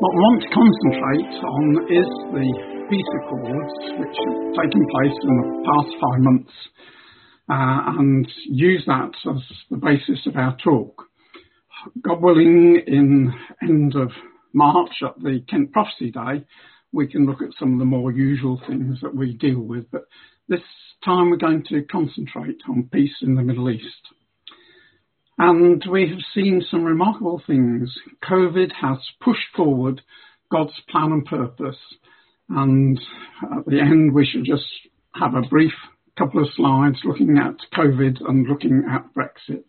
What we want to concentrate on is the peace accords which have taken place in the past 5 months and use that as the basis of our talk. God willing, in end of March at the Kent Prophecy Day, we can look at some of the more usual things that we deal with, but this time we're going to concentrate on peace in the Middle East. And we have seen some remarkable things. COVID has pushed forward God's plan and purpose. And at the end, we should just have a brief couple of slides looking at COVID and looking at Brexit.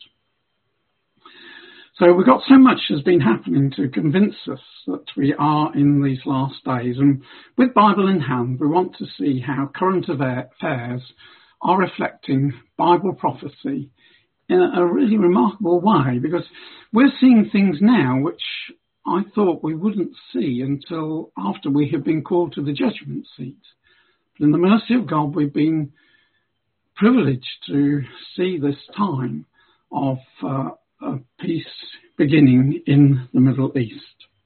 So we've got so much has been happening to convince us that we are in these last days. And with Bible in hand, we want to see how current affairs are reflecting Bible prophecy in a really remarkable way, because we're seeing things now which I thought we wouldn't see until after we had been called to the judgment seat. But in the mercy of God, we've been privileged to see this time of peace beginning in the Middle East.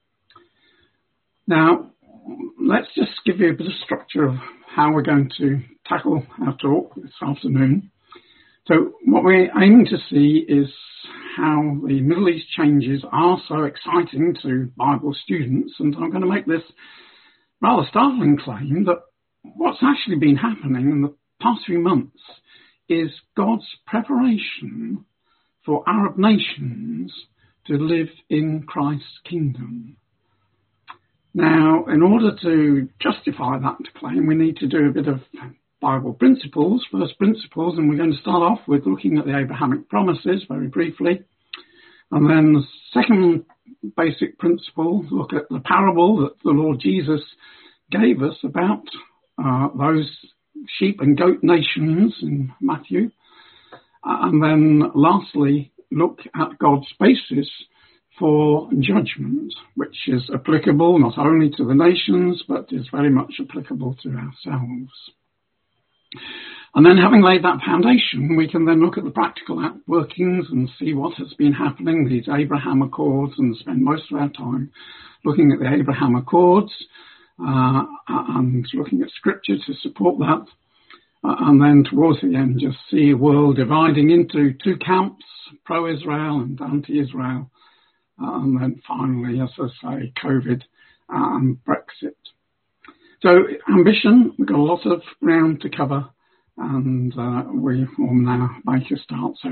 Now, let's just give you a bit of structure of how we're going to tackle our talk this afternoon. So what we're aiming to see is how the Middle East changes are so exciting to Bible students. And I'm going to make this rather startling claim that what's actually been happening in the past few months is God's preparation for Arab nations to live in Christ's kingdom. Now, in order to justify that claim, we need to do a bit of Bible principles, first principles, and we're going to start off with looking at the Abrahamic promises very briefly. And then the second basic principle, look at the parable that the Lord Jesus gave us about those sheep and goat nations in Matthew. And then lastly, look at God's basis for judgment, which is applicable not only to the nations, but is very much applicable to ourselves. And then having laid that foundation, we can then look at the practical workings and see what has been happening, these Abraham Accords, and spend most of our time looking at the Abraham Accords and looking at scripture to support that. And then towards the end, just see a world dividing into two camps, pro-Israel and anti-Israel. And then finally, as I say, COVID and Brexit. So ambition, we've got a lot of ground to cover, and we will now make a start. So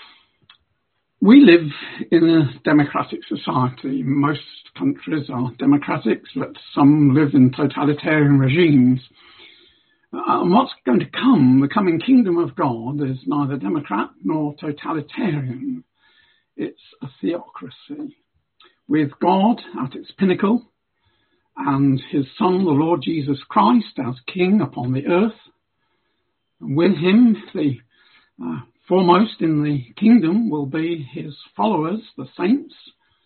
we live in a democratic society. Most countries are democratic, but some live in totalitarian regimes. And what's going to come, the coming kingdom of God, is neither democrat nor totalitarian. It's a theocracy, with God at its pinnacle, and his Son, the Lord Jesus Christ, as King upon the earth. And with him, the foremost in the kingdom will be his followers, the saints,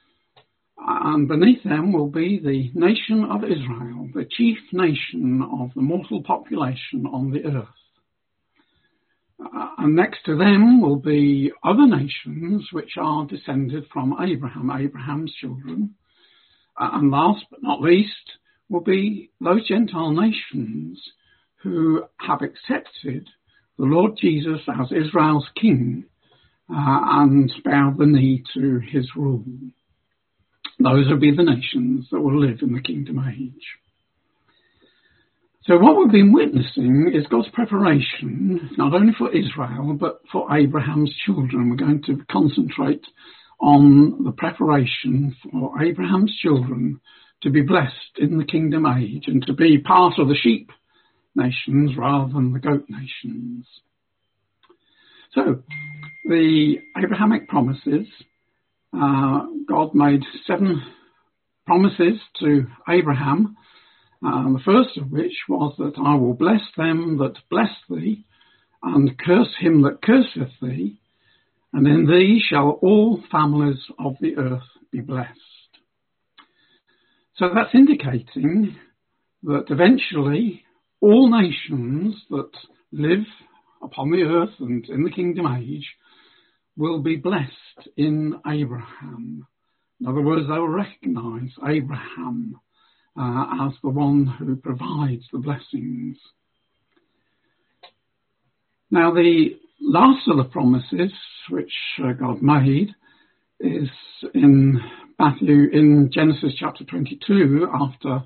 and beneath them will be the nation of Israel, the chief nation of the mortal population on the earth. And next to them will be other nations which are descended from Abraham, Abraham's children. And last but not least will be those Gentile nations who have accepted the Lord Jesus as Israel's king and bow the knee to his rule. Those will be the nations that will live in the kingdom age. So what we've been witnessing is God's preparation, not only for Israel, but for Abraham's children. We're going to concentrate on the preparation for Abraham's children to be blessed in the kingdom age and to be part of the sheep nations rather than the goat nations. So, the Abrahamic promises, God made 7 promises to Abraham, the first of which was that I will bless them that bless thee, and curse him that curseth thee, and in thee shall all families of the earth be blessed. So that's indicating that eventually all nations that live upon the earth and in the kingdom age will be blessed in Abraham. In other words, they will recognise Abraham as the one who provides the blessings. Now, the last of the promises which God made is in Genesis chapter 22, after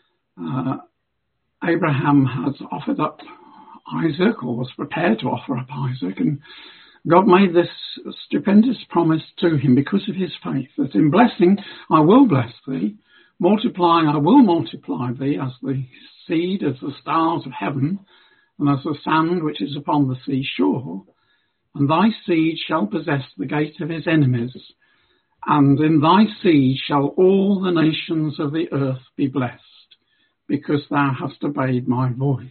Abraham has offered up Isaac, or was prepared to offer up Isaac, and God made this stupendous promise to him because of his faith, that in blessing I will bless thee, multiplying I will multiply thee as the seed of the stars of heaven, and as the sand which is upon the seashore, and thy seed shall possess the gate of his enemies, and in thy seed shall all the nations of the earth be blessed, because thou hast obeyed my voice.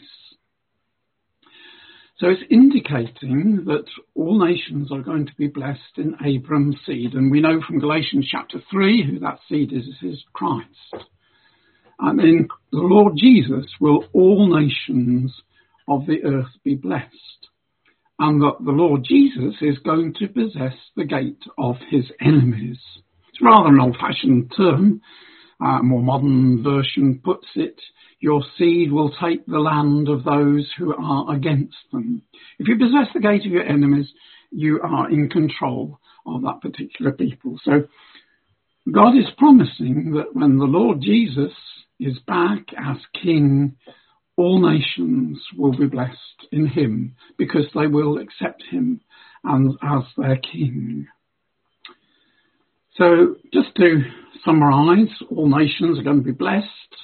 So it's indicating that all nations are going to be blessed in Abram's seed. And we know from Galatians chapter 3 who that seed is Christ. And in the Lord Jesus will all nations of the earth be blessed. And that the Lord Jesus is going to possess the gate of his enemies. It's rather an old-fashioned term. A more modern version puts it, your seed will take the land of those who are against them. If you possess the gate of your enemies, you are in control of that particular people. So God is promising that when the Lord Jesus is back as King, all nations will be blessed in him because they will accept him as their King. So just to summarise, all nations are going to be blessed.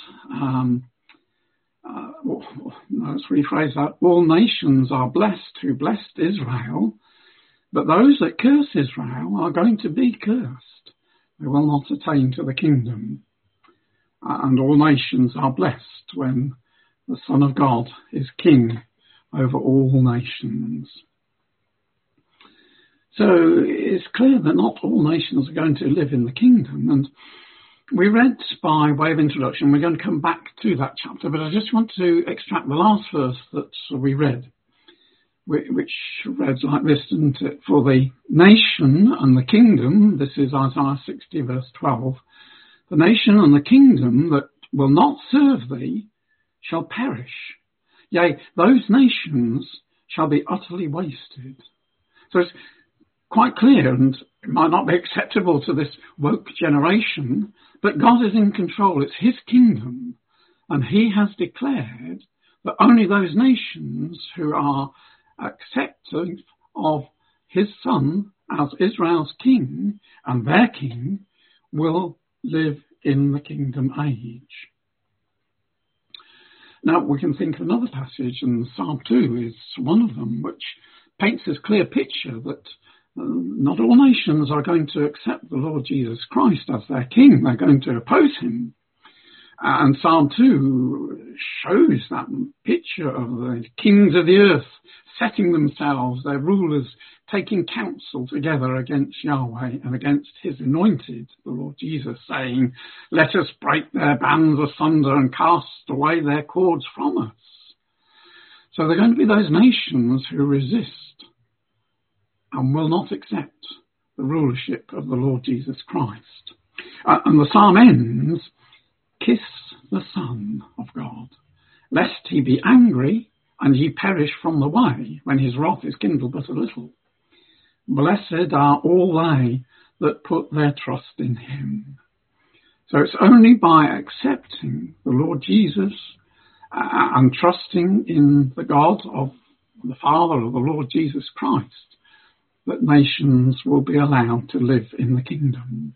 Let's rephrase that. All nations are blessed who blessed Israel, but those that curse Israel are going to be cursed. They will not attain to the kingdom. And all nations are blessed when the Son of God is King over all nations. So it's clear that not all nations are going to live in the kingdom. And we read, by way of introduction, we're going to come back to that chapter, but I just want to extract the last verse that we read, which read like this, didn't it? For the nation and the kingdom, this is Isaiah 60 verse 12, the nation and the kingdom that will not serve thee shall perish. Yea, those nations shall be utterly wasted. So it's quite clear, and it might not be acceptable to this woke generation, but God is in control. It's his kingdom, and he has declared that only those nations who are accepting of his Son as Israel's king and their king will live in the kingdom age. Now we can think of another passage, and Psalm 2 is one of them, which paints this clear picture that not all nations are going to accept the Lord Jesus Christ as their king. They're going to oppose him. And Psalm 2 shows that picture of the kings of the earth setting themselves, their rulers taking counsel together against Yahweh and against his anointed, the Lord Jesus, saying, let us break their bands asunder and cast away their cords from us. So they're going to be those nations who resist and will not accept the rulership of the Lord Jesus Christ. And the psalm ends, kiss the Son of God, lest he be angry and ye perish from the way, when his wrath is kindled but a little. Blessed are all they that put their trust in him. So it's only by accepting the Lord Jesus and trusting in the God of the Father of the Lord Jesus Christ that nations will be allowed to live in the kingdom.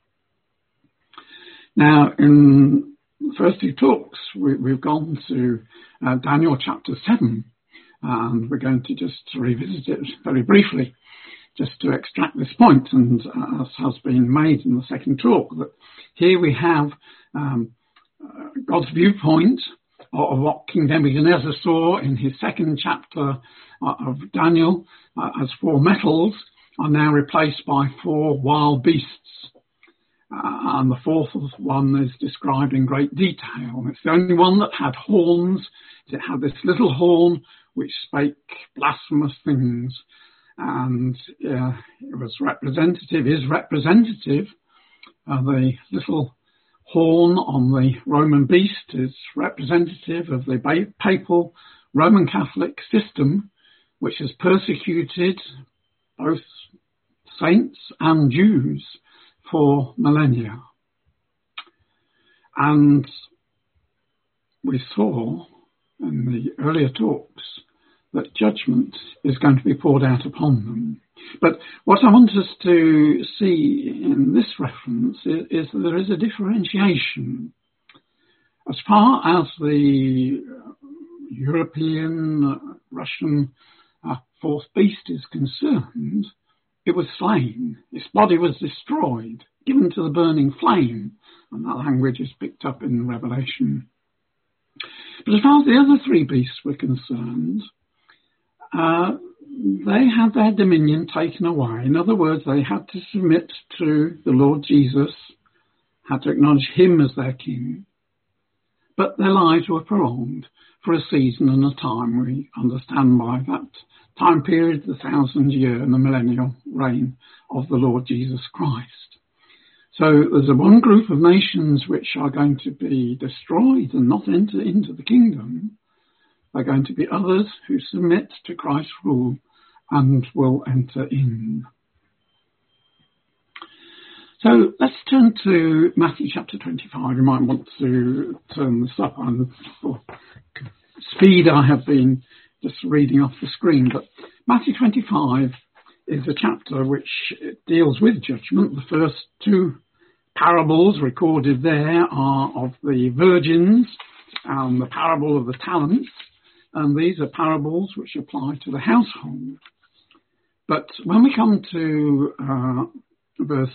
Now, in the first two talks, we've gone to Daniel chapter 7, and we're going to just revisit it very briefly, just to extract this point, and as has been made in the second talk, that here we have God's viewpoint of what King Nebuchadnezzar saw in his second chapter of Daniel, as 4 metals are now replaced by 4 wild beasts. And the fourth one is described in great detail. It's the only one that had horns. It had this little horn which spake blasphemous things. And it was representative The little horn on the Roman beast is representative of the papal Roman Catholic system, which has persecuted both saints and Jews for millennia. And we saw in the earlier talks that judgment is going to be poured out upon them. But what I want us to see in this reference is that there is a differentiation. As far as the European, Russian fourth beast is concerned, it was slain. Its body was destroyed, given to the burning flame. And that language is picked up in Revelation. But as far as the other three beasts were concerned, they had their dominion taken away. In other words, they had to submit to the Lord Jesus, had to acknowledge him as their king. But their lives were prolonged for a season and a time. We understand by that time period the 1,000-year and the millennial reign of the Lord Jesus Christ. So there's one group of nations which are going to be destroyed and not enter into the kingdom. There are going to be others who submit to Christ's rule and will enter in. So let's turn to Matthew chapter 25. You might want to turn this up. For speed, I have been just reading off the screen. But Matthew 25 is a chapter which deals with judgment. The first two parables recorded there are of the virgins and the parable of the talents. And these are parables which apply to the household. But when we come to verse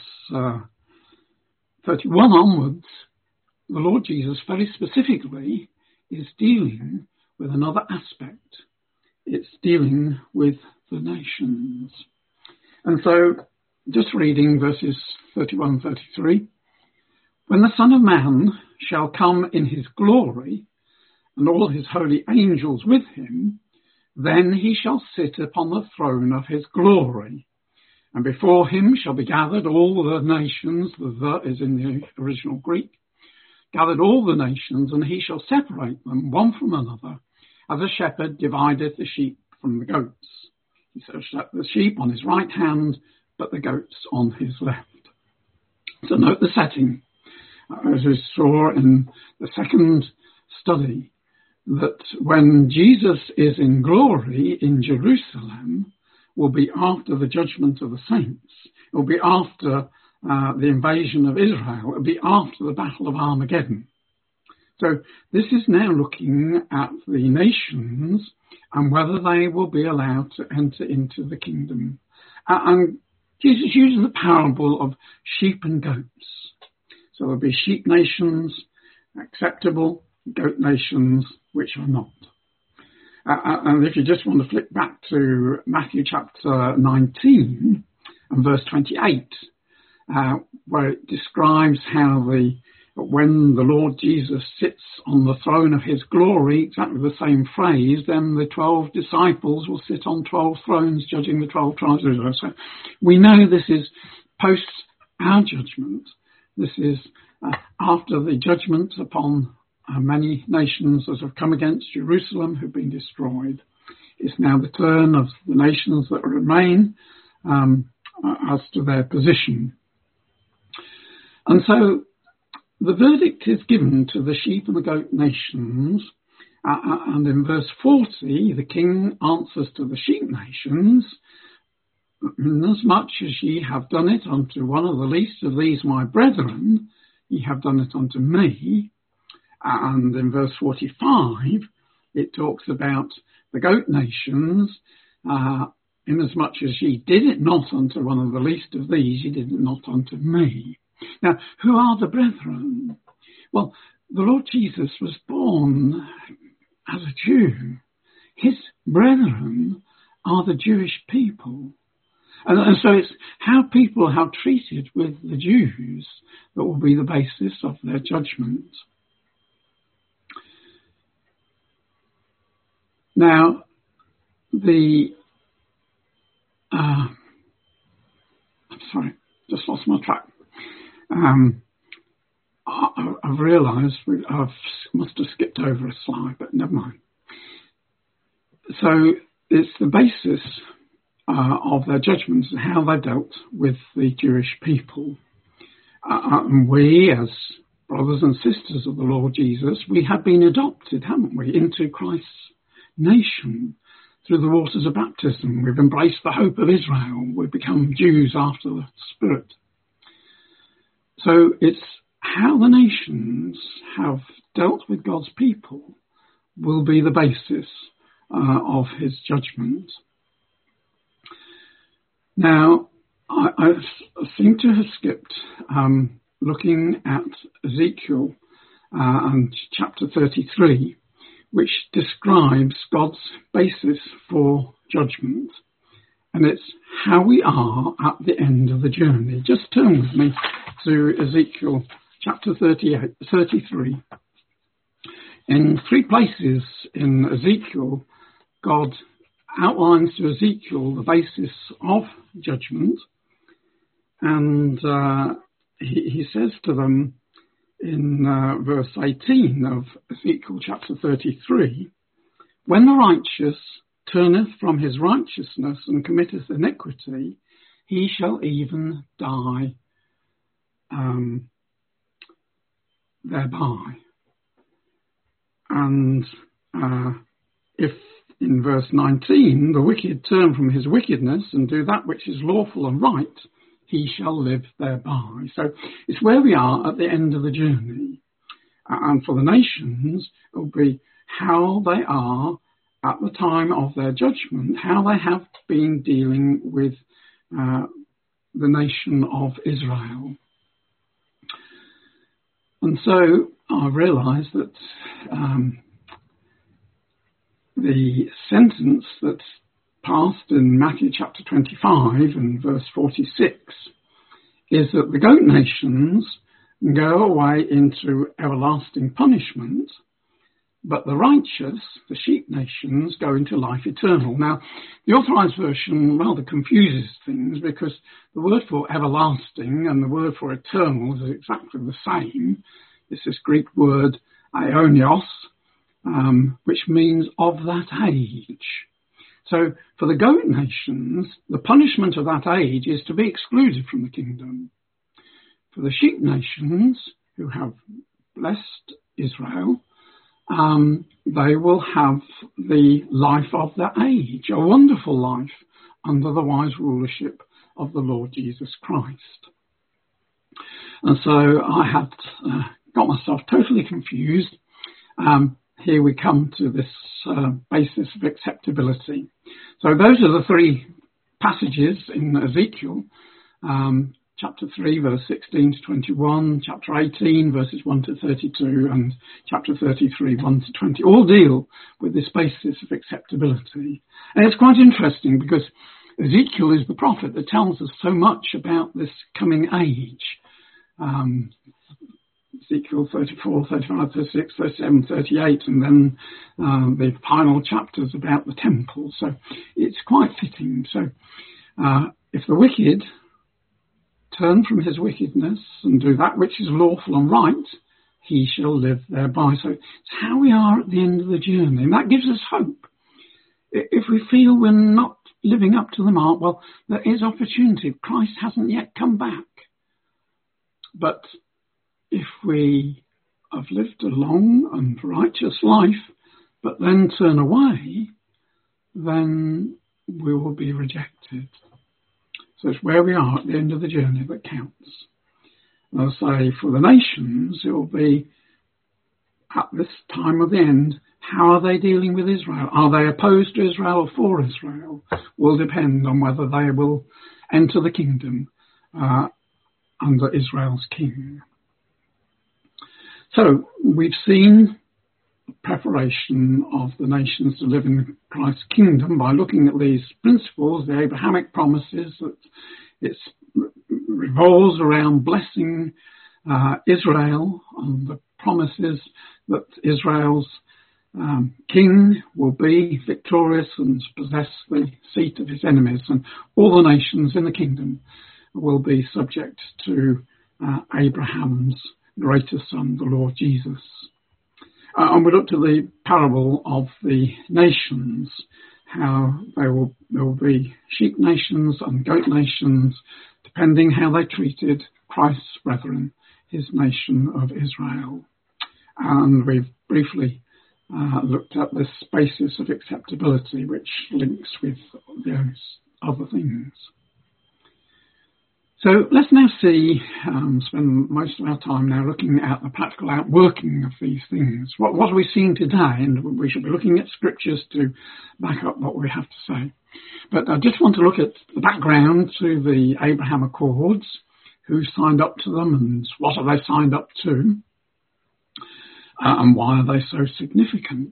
31 onwards, the Lord Jesus very specifically is dealing with another aspect. It's dealing with the nations. And so, just reading verses 31 and 33, when the Son of Man shall come in his glory, and all his holy angels with him, then he shall sit upon the throne of his glory. And before him shall be gathered all the nations, the is in the original Greek, gathered all the nations, and he shall separate them one from another, as a shepherd divideth the sheep from the goats. He shall set the sheep on his right hand, but the goats on his left. So note the setting. As we saw in the second study, that when Jesus is in glory in Jerusalem will be after the judgment of the saints. It will be after the invasion of Israel. It will be after the Battle of Armageddon. So this is now looking at the nations and whether they will be allowed to enter into the kingdom. And Jesus uses the parable of sheep and goats. So there'll be sheep nations acceptable, goat nations which are not. And if you just want to flick back to Matthew chapter 19 and verse 28, where it describes how when the Lord Jesus sits on the throne of his glory, exactly the same phrase, then the 12 disciples will sit on 12 thrones judging the 12 tribes of Israel. So we know this is post our judgment. This is after the judgment upon many nations that have come against Jerusalem who've been destroyed. It's now the turn of the nations that remain as to their position. And so the verdict is given to the sheep and the goat nations. And in verse 40, the king answers to the sheep nations, "Inasmuch as ye have done it unto one of the least of these my brethren, ye have done it unto me." And in verse 45, it talks about the goat nations, "Inasmuch as ye did it not unto one of the least of these, ye did it not unto me." Now, who are the brethren? Well, the Lord Jesus was born as a Jew. His brethren are the Jewish people. And so it's how people have treated with the Jews that will be the basis of their judgment. Now, I'm sorry, just lost my track. I've realised I must have skipped over a slide, but never mind. So it's the basis of their judgments and how they dealt with the Jewish people. And we, as brothers and sisters of the Lord Jesus, we have been adopted, haven't we, into Christ's nation through the waters of baptism. We've embraced the hope of Israel. We've become Jews after the Spirit. So it's how the nations have dealt with God's people will be the basis of his judgment. Now, I seem to have skipped looking at Ezekiel and chapter 33, which describes God's basis for judgment. And it's how we are at the end of the journey. Just turn with me to Ezekiel chapter 33. In 3 places in Ezekiel, God outlines to Ezekiel the basis of judgment. And he says to them in verse 18 of Ezekiel chapter 33, when the righteous turneth from his righteousness and committeth iniquity, he shall even die thereby. And if in verse 19 the wicked turn from his wickedness and do that which is lawful and right, he shall live thereby. So it's where we are at the end of the journey. And for the nations, it will be how they are at the time of their judgment, how they have been dealing with the nation of Israel. And so I realise that the sentence that's passed in Matthew chapter 25 and verse 46 is that the goat nations go away into everlasting punishment, but the righteous, the sheep nations, go into life eternal. Now, the Authorised Version rather confuses things because the word for everlasting and the word for eternal is exactly the same. It's this Greek word aionios, which means of that age. So for the goat nations, the punishment of that age is to be excluded from the kingdom. For the sheep nations who have blessed Israel, they will have the life of that age, a wonderful life under the wise rulership of the Lord Jesus Christ. And so I had got myself totally confused. Here we come to this basis of acceptability. So those are the 3 passages in Ezekiel, chapter 3, verse 16 to 21, chapter 18, verses 1 to 32, and chapter 33, 1 to 20, all deal with this basis of acceptability. And it's quite interesting because Ezekiel is the prophet that tells us so much about this coming age. Ezekiel 34, 35, 36, 37, 38, and then the final chapters about the temple. So it's quite fitting. So if the wicked turn from his wickedness and do that which is lawful and right, he shall live thereby. So it's how we are at the end of the journey, and that gives us hope. If we feel we're not living up to the mark, well, there is opportunity. Christ hasn't yet come back. But if we have lived a long and righteous life, but then turn away, then we will be rejected. So it's where we are at the end of the journey that counts. And I'll say for the nations, it will be at this time of the end, how are they dealing with Israel? Are they opposed to Israel or for Israel? Will depend on whether they will enter the kingdom under Israel's king. So we've seen preparation of the nations to live in Christ's kingdom by looking at these principles, the Abrahamic promises, that it revolves around blessing Israel, and the promises that Israel's king will be victorious and possess the seat of his enemies, and all the nations in the kingdom will be subject to Abraham's greater son, the Lord Jesus. And we looked at the parable of the nations, how there will be sheep nations and goat nations, depending how they treated Christ's brethren, his nation of Israel. And we've briefly looked at this basis of acceptability, which links with those other things. So let's now spend most of our time now looking at the practical outworking of these things. What are we seeing today? And we should be looking at scriptures to back up what we have to say. But I just want to look at the background to the Abraham Accords, who signed up to them and what are they signed up to, and why are they so significant?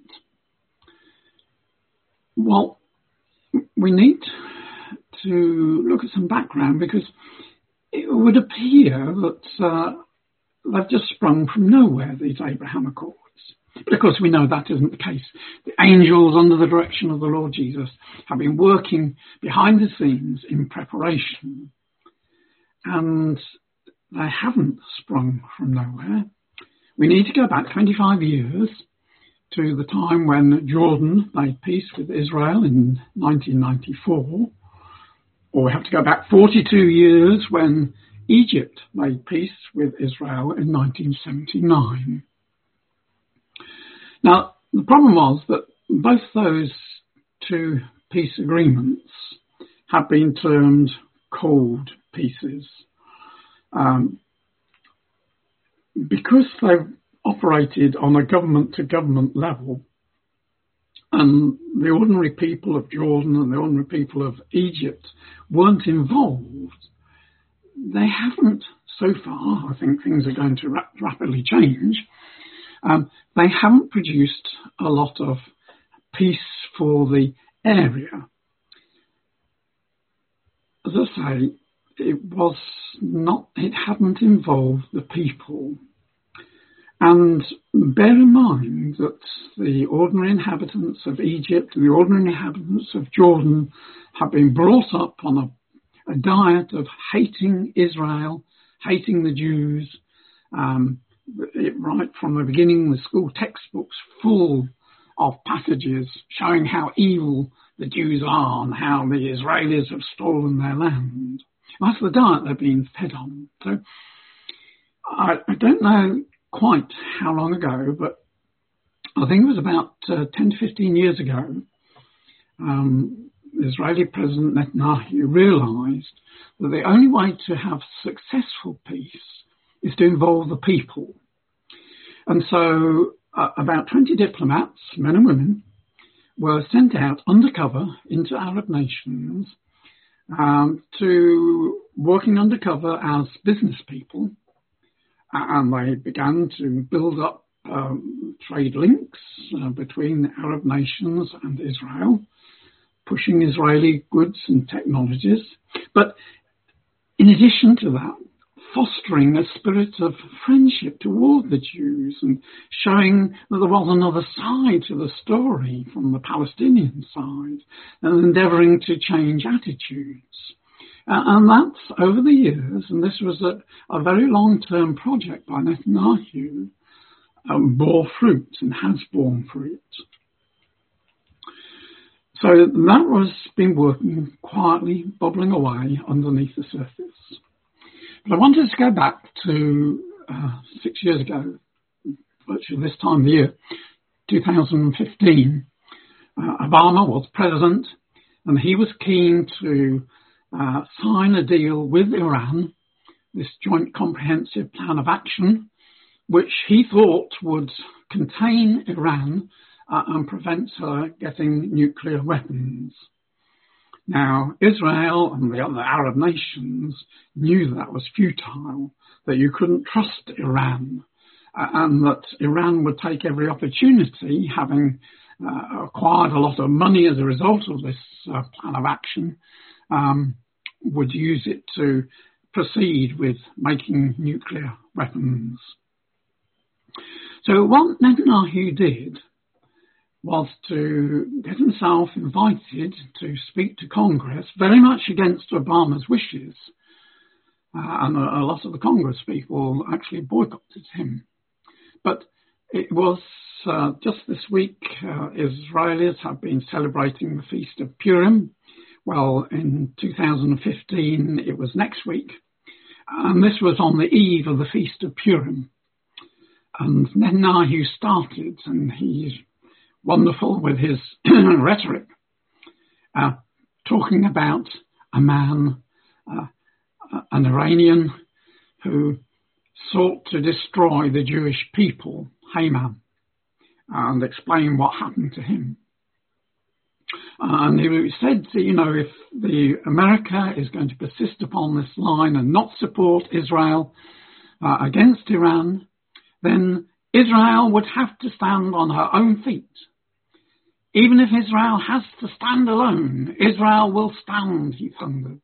Well, we need to look at some background because it would appear that they've just sprung from nowhere, these Abraham Accords. But of course we know that isn't the case. The angels under the direction of the Lord Jesus have been working behind the scenes in preparation. And they haven't sprung from nowhere. We need to go back 25 years to the time when Jordan made peace with Israel in 1994. Or we have to go back 42 years when Egypt made peace with Israel in 1979. Now, the problem was that both those two peace agreements have been termed cold peaces. Because they've operated on a government-to-government level, and the ordinary people of Jordan and the ordinary people of Egypt weren't involved, they haven't, so far, I think things are going to rapidly change, they haven't produced a lot of peace for the area. As I say, it hadn't involved the people. And bear in mind that the ordinary inhabitants of Egypt and the ordinary inhabitants of Jordan have been brought up on a diet of hating Israel, hating the Jews. Right from the beginning, the school textbooks full of passages showing how evil the Jews are and how the Israelis have stolen their land. That's the diet they're being fed on. So I don't know quite how long ago, but I think it was about 10 to 15 years ago, Israeli President Netanyahu realised that the only way to have successful peace is to involve the people. And so about 20 diplomats, men and women, were sent out undercover into Arab nations to working undercover as business people. And they began to build up trade links between the Arab nations and Israel, pushing Israeli goods and technologies. But in addition to that, fostering a spirit of friendship toward the Jews and showing that there was another side to the story from the Palestinian side and endeavouring to change attitudes. And that's over the years, and this was a very long-term project by Netanyahu, bore fruit and has borne fruit. So that was been working quietly, bubbling away underneath the surface. But I wanted to go back to 6 years ago, virtually this time of the year, 2015. Obama was president, and he was keen to sign a deal with Iran, this joint comprehensive plan of action, which he thought would contain Iran and prevent her getting nuclear weapons. Now, Israel and the other Arab nations knew that was futile, that you couldn't trust Iran, and that Iran would take every opportunity, having acquired a lot of money as a result of this plan of action, would use it to proceed with making nuclear weapons. So what Netanyahu did was to get himself invited to speak to Congress, very much against Obama's wishes, and a lot of the Congress people actually boycotted him. But it was just this week, Israelis have been celebrating the Feast of Purim. Well, in 2015, it was next week. And this was on the eve of the Feast of Purim. And Netanyahu started, and he's wonderful with his rhetoric, talking about a man, an Iranian, who sought to destroy the Jewish people, Haman, and explain what happened to him. And he said, if America is going to persist upon this line and not support Israel against Iran, then Israel would have to stand on her own feet. Even if Israel has to stand alone, Israel will stand, he thundered.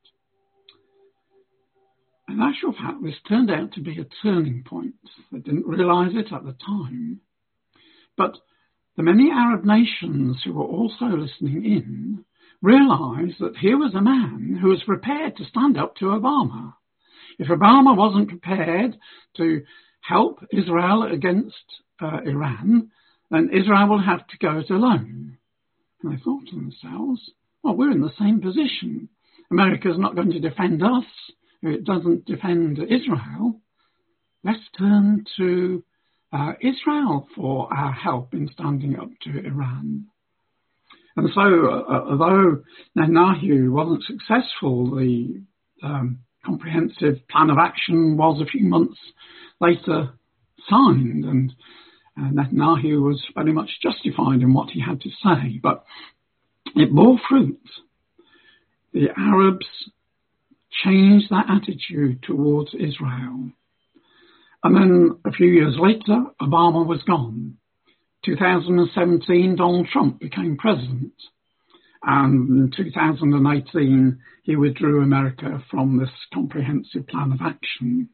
In actual fact, this turned out to be a turning point. They didn't realise it at the time. But the many Arab nations who were also listening in realised that here was a man who was prepared to stand up to Obama. If Obama wasn't prepared to help Israel against Iran, then Israel will have to go it alone. And they thought to themselves, well, we're in the same position. America's not going to defend us if it doesn't defend Israel. Let's turn to Israel for our help in standing up to Iran. And so, although Netanyahu wasn't successful, the comprehensive plan of action was a few months later signed, and Netanyahu was very much justified in what he had to say, but it bore fruit. The Arabs changed their attitude towards Israel. And then a few years later, Obama was gone. 2017, Donald Trump became president. And in 2018, he withdrew America from this comprehensive plan of action.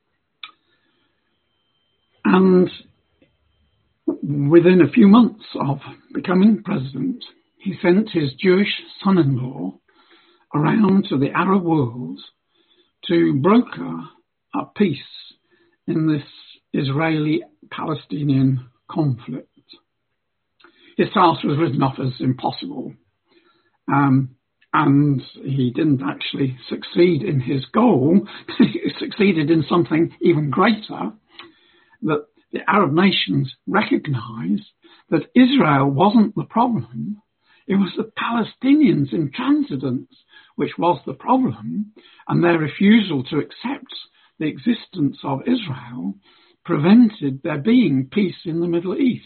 And within a few months of becoming president, he sent his Jewish son-in-law around to the Arab world to broker a peace in this Israeli-Palestinian conflict. His task was written off as impossible, and he didn't actually succeed in his goal. He succeeded in something even greater, that the Arab nations recognized that Israel wasn't the problem. It was the Palestinians' intransigence which was the problem, and their refusal to accept the existence of Israel prevented there being peace in the Middle East.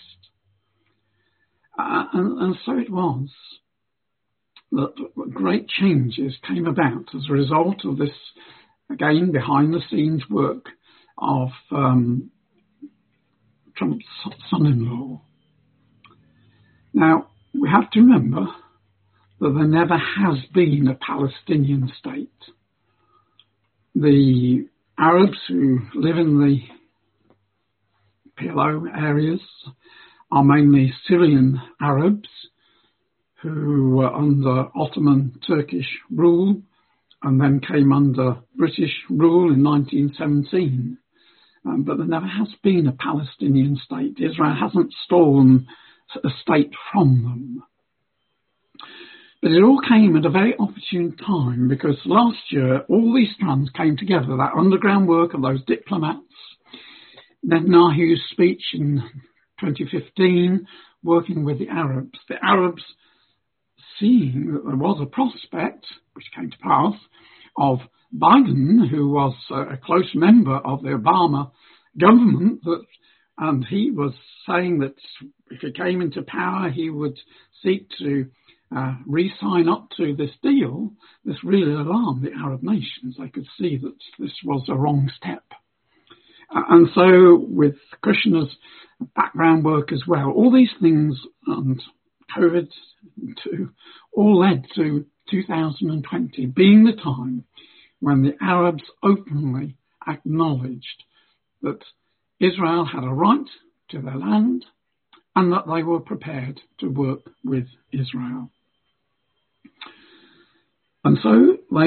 And so it was that great changes came about as a result of this, again, behind-the-scenes work of Trump's son-in-law. Now, we have to remember that there never has been a Palestinian state. The Arabs who live in the PLO areas are mainly Syrian Arabs who were under Ottoman Turkish rule and then came under British rule in 1917. But there never has been a Palestinian state. Israel hasn't stolen a state from them. But it all came at a very opportune time, because last year all these strands came together, that underground work of those diplomats, Netanyahu's speech in 2015, working with the Arabs seeing that there was a prospect, which came to pass, of Biden, who was a close member of the Obama government, and he was saying that if he came into power, he would seek to re-sign up to this deal. This really alarmed the Arab nations. They could see that this was a wrong step. And so with Kushner's background work as well, all these things and COVID all led to 2020 being the time when the Arabs openly acknowledged that Israel had a right to their land and that they were prepared to work with Israel. And so they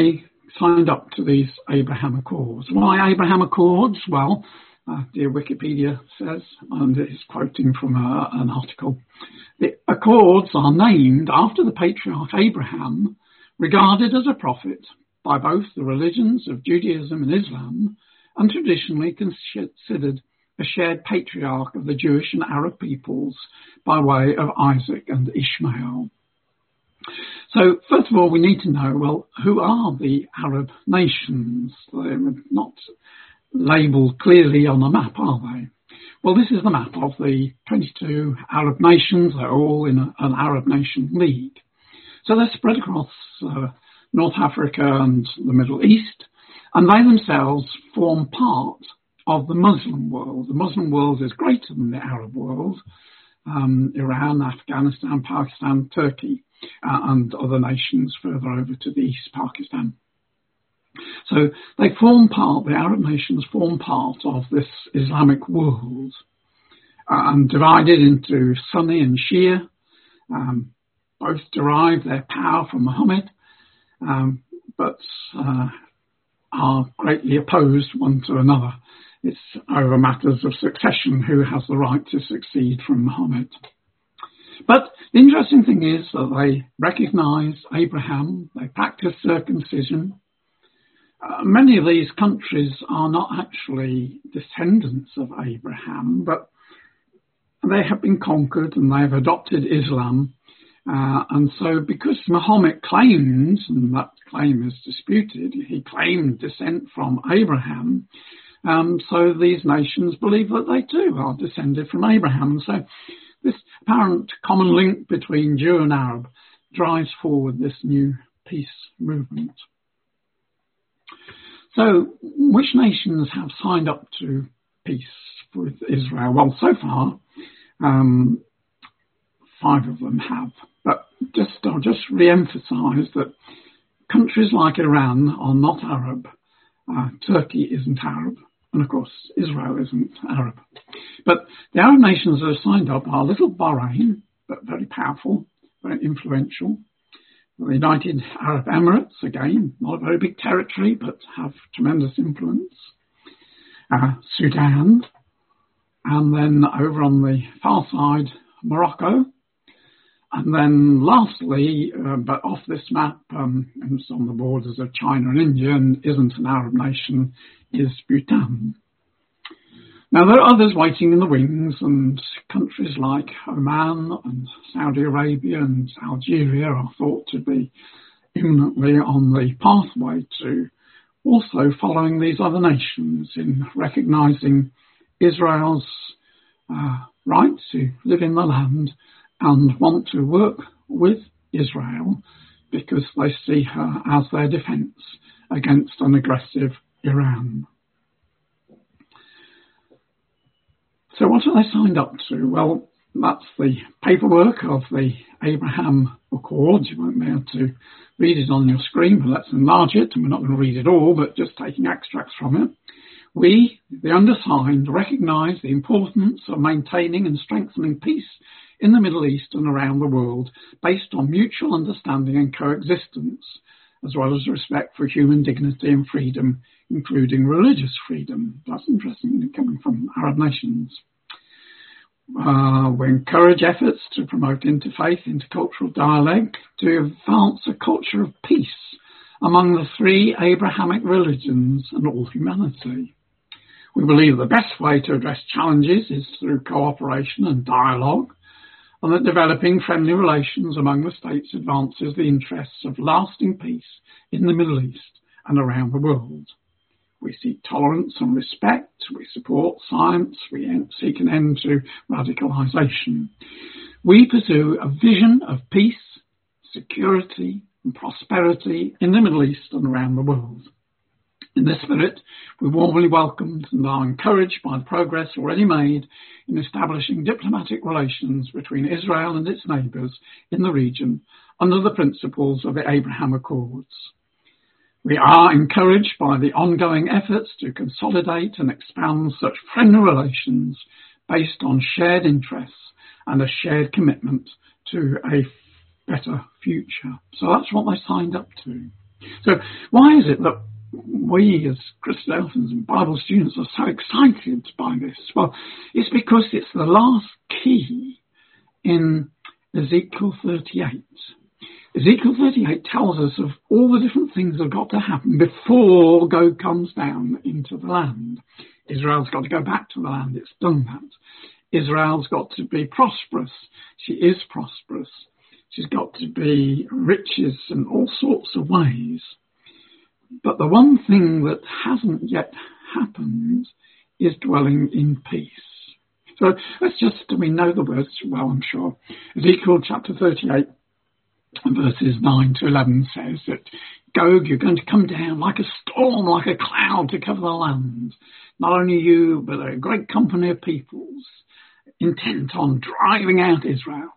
signed up to these Abraham Accords. Why Abraham Accords? Well, dear Wikipedia says, and it's quoting from an article, the Accords are named after the patriarch Abraham, regarded as a prophet by both the religions of Judaism and Islam, and traditionally considered a shared patriarch of the Jewish and Arab peoples by way of Isaac and Ishmael. So, first of all, we need to know, well, who are the Arab nations? They're not labelled clearly on a map, are they? Well, this is the map of the 22 Arab nations. They're all in an Arab nation league. So they're spread across North Africa and the Middle East, and they themselves form part of the Muslim world. The Muslim world is greater than the Arab world. Iran, Afghanistan, Pakistan, Turkey, and other nations further over to the east, Pakistan. So they form part, the Arab nations form part of this Islamic world, and divided into Sunni and Shia. Both derive their power from Muhammad, but are greatly opposed one to another. It's over matters of succession, who has the right to succeed from Muhammad. But the interesting thing is that they recognise Abraham, they practice circumcision. Many of these countries are not actually descendants of Abraham, but they have been conquered and they have adopted Islam. And so because Muhammad claims, and that claim is disputed, he claimed descent from Abraham, so these nations believe that they too are descended from Abraham. So this apparent common link between Jew and Arab drives forward this new peace movement. So which nations have signed up to peace with Israel? Well, so far, 5 of them have. But I'll just re-emphasise that countries like Iran are not Arab. Turkey isn't Arab. And of course, Israel isn't Arab. But the Arab nations that have signed up are little Bahrain, but very powerful, very influential. The United Arab Emirates, again, not a very big territory, but have tremendous influence. Sudan. And then over on the far side, Morocco. And then lastly, but off this map, and it's on the borders of China and India and isn't an Arab nation, is Bhutan. Now there are others waiting in the wings, and countries like Oman and Saudi Arabia and Algeria are thought to be imminently on the pathway to also following these other nations in recognising Israel's right to live in the land and want to work with Israel because they see her as their defence against an aggressive Iran. So what are they signed up to? Well, that's the paperwork of the Abraham Accords. You won't be able to read it on your screen, but let's enlarge it, and we're not going to read it all, but just taking extracts from it. We, the undersigned, recognise the importance of maintaining and strengthening peace in the Middle East and around the world based on mutual understanding and coexistence, as well as respect for human dignity and freedom, including religious freedom. That's interesting, coming from Arab nations. We encourage efforts to promote interfaith, intercultural dialogue to advance a culture of peace among the 3 Abrahamic religions and all humanity. We believe the best way to address challenges is through cooperation and dialogue, and that developing friendly relations among the states advances the interests of lasting peace in the Middle East and around the world. We seek tolerance and respect, we support science, we seek an end to radicalisation. We pursue a vision of peace, security and prosperity in the Middle East and around the world. In this spirit, we warmly welcomed and are encouraged by the progress already made in establishing diplomatic relations between Israel and its neighbours in the region under the principles of the Abraham Accords. We are encouraged by the ongoing efforts to consolidate and expand such friendly relations based on shared interests and a shared commitment to a better future. So that's what they signed up to. So why is it that we as Christadelphians and Bible students are so excited by this? Well, it's because it's the last key in Ezekiel 38. Ezekiel 38 tells us of all the different things that have got to happen before Gog comes down into the land. Israel's got to go back to the land. It's done that. Israel's got to be prosperous. She is prosperous. She's got to be riches in all sorts of ways. But the one thing that hasn't yet happened is dwelling in peace. So let's just, we know the words well, I'm sure. Ezekiel chapter 38 verses 9 to 11 says that Gog, you're going to come down like a storm, like a cloud to cover the land. Not only you, but a great company of peoples intent on driving out Israel.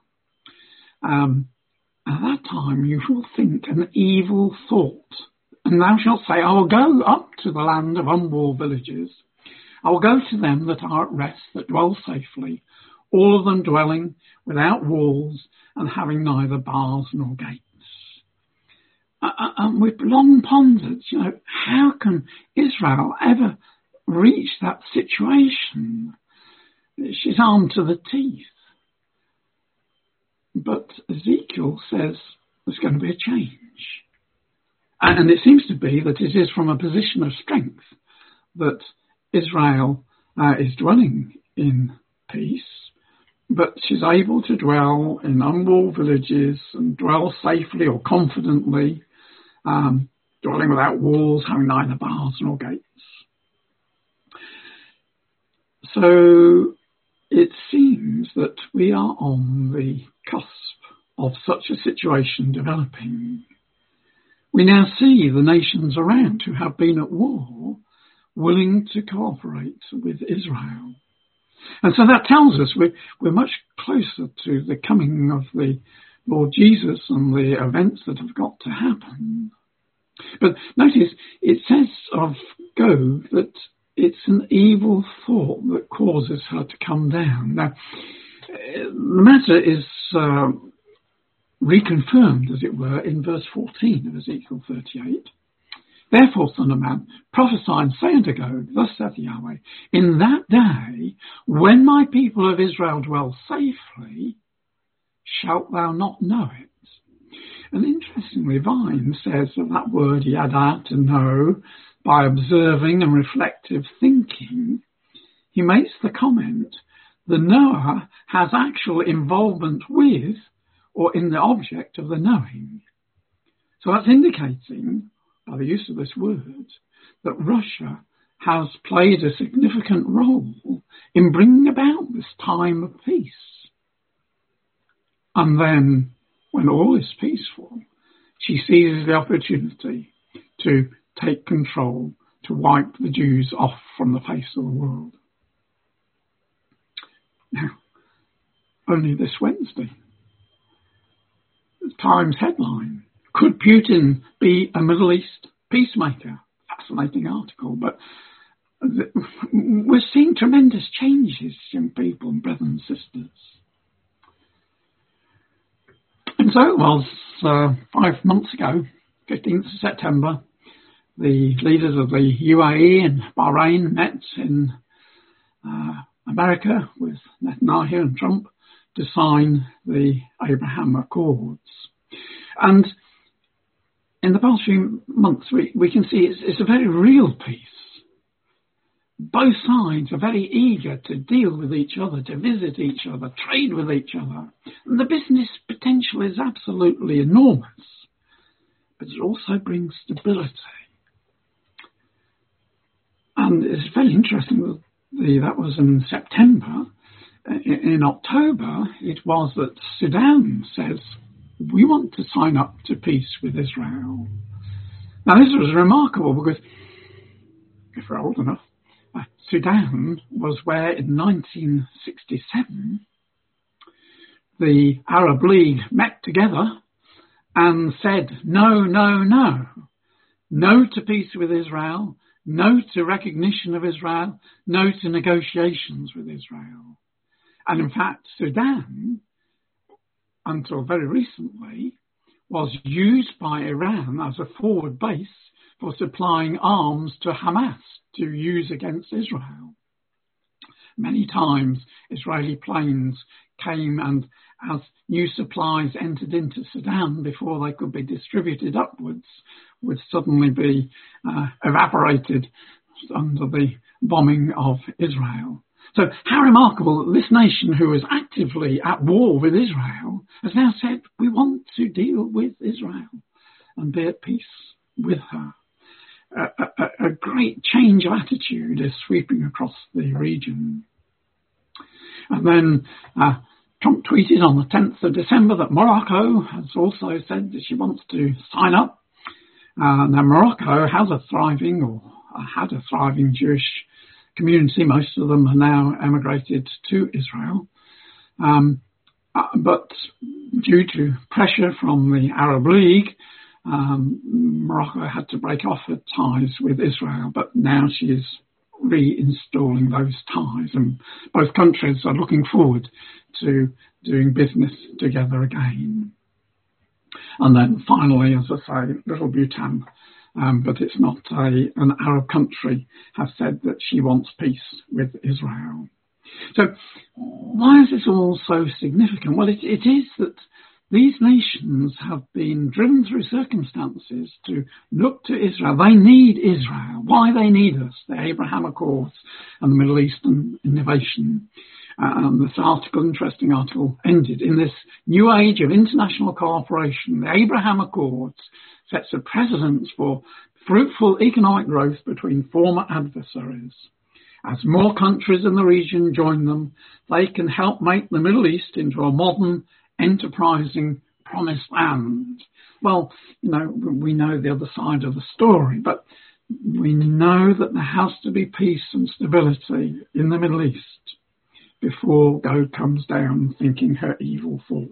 At that time you shall think an evil thought, and thou shalt say, I will go up to the land of unwalled villages. I will go to them that are at rest, that dwell safely, all of them dwelling without walls and having neither bars nor gates. And we've long pondered, how can Israel ever reach that situation? She's armed to the teeth. But Ezekiel says there's going to be a change. And it seems to be that it is from a position of strength that Israel is dwelling in peace, but she's able to dwell in unwalled villages and dwell safely or confidently, dwelling without walls, having neither bars nor gates. So it seems that we are on the cusp of such a situation developing. We now see the nations around who have been at war willing to cooperate with Israel. And so that tells us we're much closer to the coming of the Lord Jesus and the events that have got to happen. But notice it says of Gog that it's an evil thought that causes her to come down. Now, the matter is reconfirmed, as it were, in verse 14 of Ezekiel 38. Therefore, son of man, prophesy and say unto Gog, thus saith Yahweh, in that day, when my people of Israel dwell safely, shalt thou not know it. And interestingly, Vine says of that word yada, to know, by observing and reflective thinking, he makes the comment, the knower has actual involvement with or in the object of the knowing. So that's indicating, by the use of this word, that Russia has played a significant role in bringing about this time of peace. And then, when all is peaceful, she seizes the opportunity to take control, to wipe the Jews off from the face of the world. Now, only this Wednesday, the Times headline, could Putin be a Middle East peacemaker? Fascinating article, but we're seeing tremendous changes in people and brothers and sisters. And so it was 5 months ago, 15th of September, the leaders of the UAE and Bahrain met in America with Netanyahu and Trump to sign the Abraham Accords. And in the past few months, we can see it's a very real peace. Both sides are very eager to deal with each other, to visit each other, trade with each other. And the business potential is absolutely enormous. But it also brings stability. And it's very interesting that was in September. In October, it was that Sudan says, we want to sign up to peace with Israel. Now, this was remarkable because, if we're old enough, Sudan was where in 1967 the Arab League met together and said, no, no, no. No to peace with Israel, no to recognition of Israel, no to negotiations with Israel. And in fact, Sudan, until very recently, was used by Iran as a forward base for supplying arms to Hamas to use against Israel. Many times Israeli planes came and as new supplies entered into Sudan before they could be distributed upwards, would suddenly be evaporated under the bombing of Israel. So how remarkable that this nation, who was actively at war with Israel, has now said, we want to deal with Israel and be at peace with her. A great change of attitude is sweeping across the region. And then Trump tweeted on the 10th of December that Morocco has also said that she wants to sign up. Now, Morocco has had a thriving Jewish community. Most of them are now emigrated to Israel. But due to pressure from the Arab League, Morocco had to break off her ties with Israel, but now she is reinstalling those ties, and both countries are looking forward to doing business together again. And then finally, as I say, Little Bhutan, but it's not an Arab country, has said that she wants peace with Israel. So why is this all so significant? Well, it is that these nations have been driven through circumstances to look to Israel. They need Israel. Why they need us? The Abraham Accords and the Middle Eastern innovation. This interesting article, ended in this new age of international cooperation. The Abraham Accords sets a precedent for fruitful economic growth between former adversaries. As more countries in the region join them, they can help make the Middle East into a modern, enterprising promised land. Well, we know the other side of the story, but we know that there has to be peace and stability in the Middle East before God comes down thinking her evil thought.